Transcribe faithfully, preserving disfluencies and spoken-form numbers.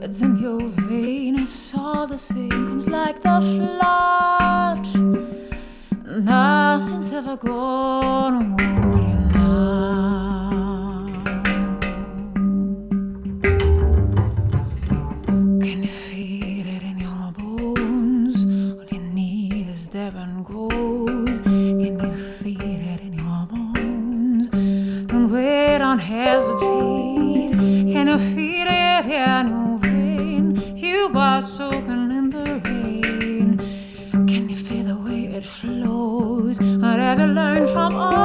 It's in your vein, it's all the same. Comes like the flood. Nothing's ever gonna hold you now. Can you feel it in your bones? All you need is Devon grows. Can you feel it in your bones? Don't wait, don't hesitate. Can you feel it in your vein? You are soaking in the rain. Can you feel the way it flows? Whatever you learned from all